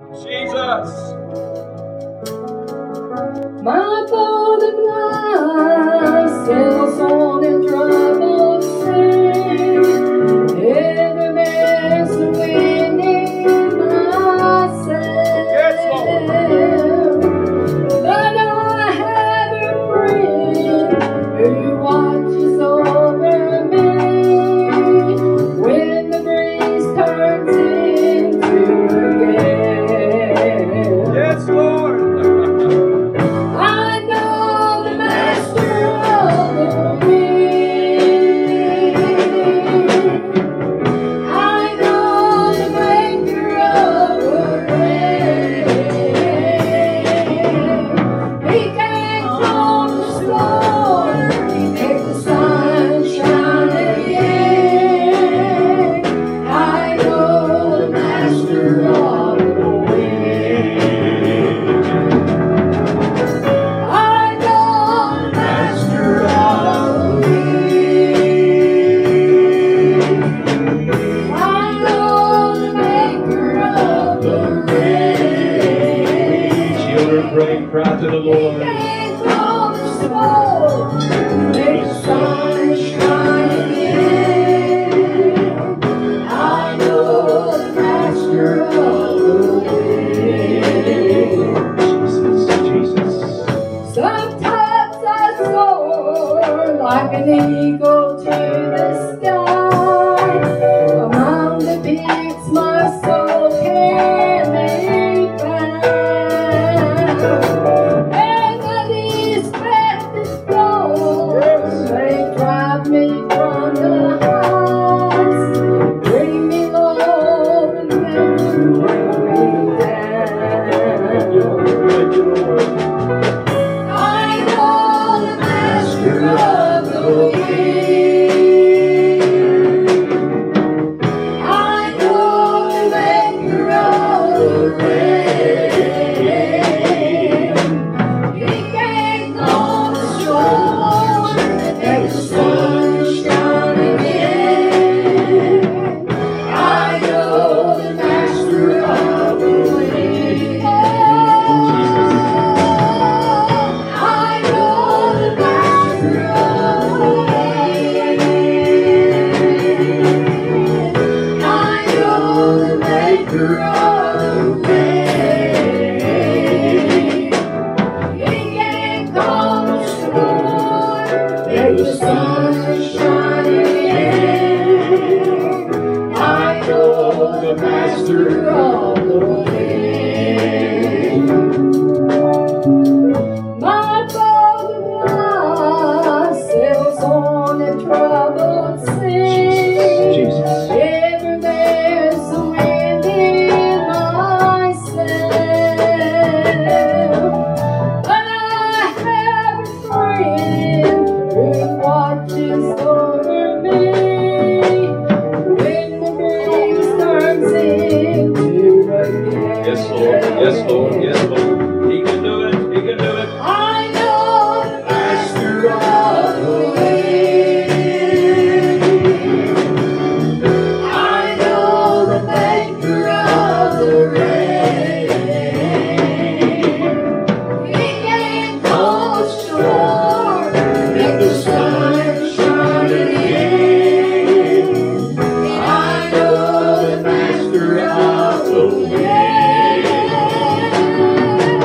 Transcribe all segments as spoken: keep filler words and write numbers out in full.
Jesus. My boat of life sails on in troubled sea. Ever there's a wind in my sail. Yes, Lord. But I have a friend who watches over me. When the breeze turns into a gale. Yes, Lord. I know the master of the wind. I know the maker of the rain. He can calm the storm, make the sun shine again. I know the master of the wind. I know the master of the wind. I know the maker of the rain. Children, pray, cry to the He Lord. can calm the storm, make the sun shine again. I know the master of the wind. Jesus, Jesus. Sometimes I soar like an eagle to the sky. Among the peaks my soul can make bound. And the least breath is blown, they drive me from the heights. Bring me low and never bring me down. I know the master of the wind. I know the maker of the rain. He can calm the storm, make the sun shine again. I know the master of the wind. I know the master of the wind. I know the maker of the rain. He can calm the storm, make the sun shine again. I know the master of the wind. My boat of life sails on a troubled sea. Jesus. Ever there's a wind in my sail. But I have a friend who watches over me. When the breeze turns into a gale. Yes, Lord. Yes, Lord. Yes, Lord. He can do it. He can do it. I know the master of the wind. I know the maker of the rain. He can calm the storm, make the sun shine again. I know the master of the wind.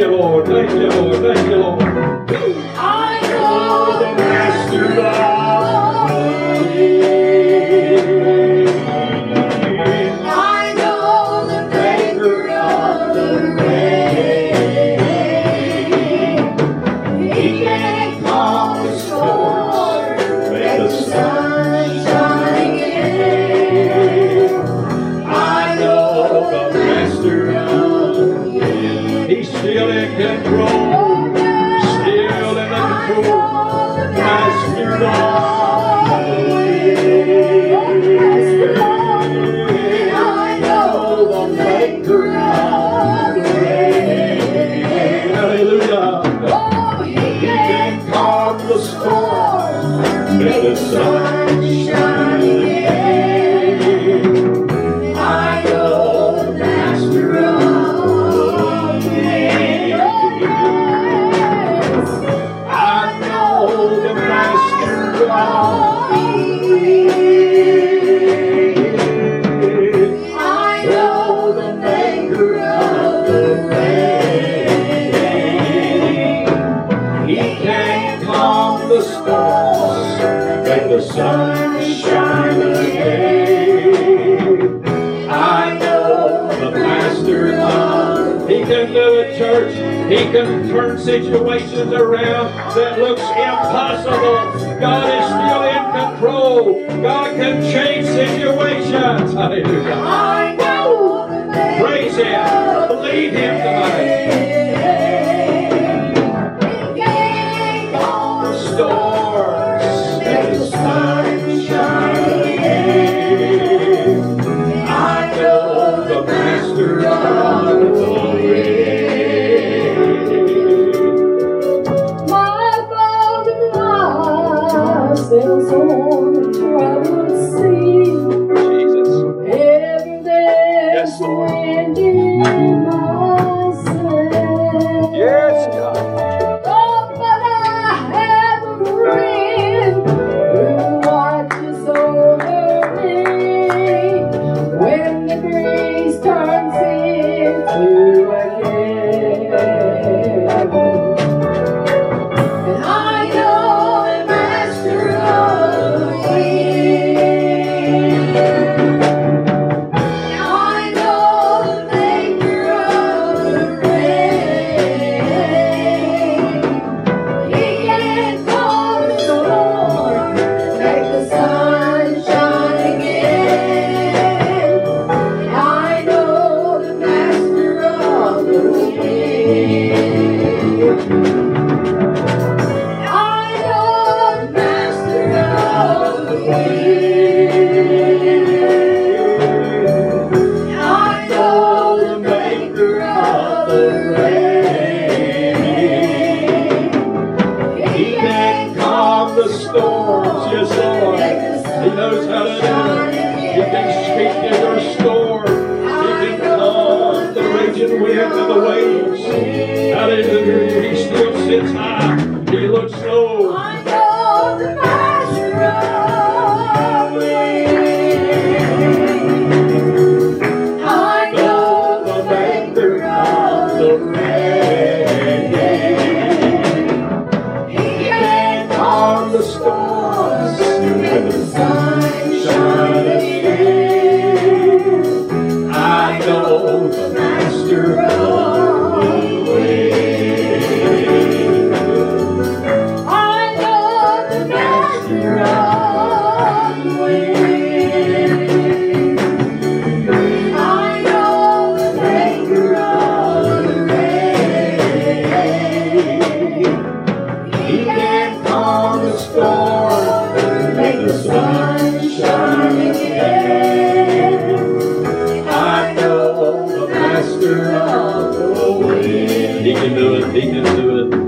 you, Lord. Thank you, Lord. Thank you, Lord. I know The Master of I know the maker of the rain. He can calm the storm, make the sun shine again. I know the master of He's still in control. Still in control. Master of I know the maker of the rain. Hallelujah. Oh, he can Calm the storm. make the sun shine again. I know the master of the rain. I know the Master of I know the maker of the rain. He can calm the storms, make the sun shine again. I know the Master of. He can do it, church. He can turn situations around that looks impossible. God is still in control. God can change situations. Hallelujah. I know the maker Praise Him. Believe Him tonight. He can calm the Storms, make the sun shine again. I know the Master of the rain. My father lies sails on the troubled sea. Jesus. Ever there's Yes, Lord. wind in my sail. Yes, God. Oh, but I have a friend who watches over me when the breeze turns into a gale. And I know the master of the wind. I know the maker of the rain. He can calm the storm, make the sun shine again. And I know the master of the wind. I know the master of the wind. I know the maker of the rain. He can calm the storms. Yes, Lord. He knows how to do it. He can speak to your storm. He can calm the raging wind and the waves. Hallelujah. He still sits high. He looks low. I know the master of the rain. I know the maker of the rain. He can calm the storms, make the sun shine again. I know the master of the rain. I know the master of the rain. I know the maker of the rain. He can calm the storm, make the sun shine again. I know the master of the wind. He can do it. He can do it.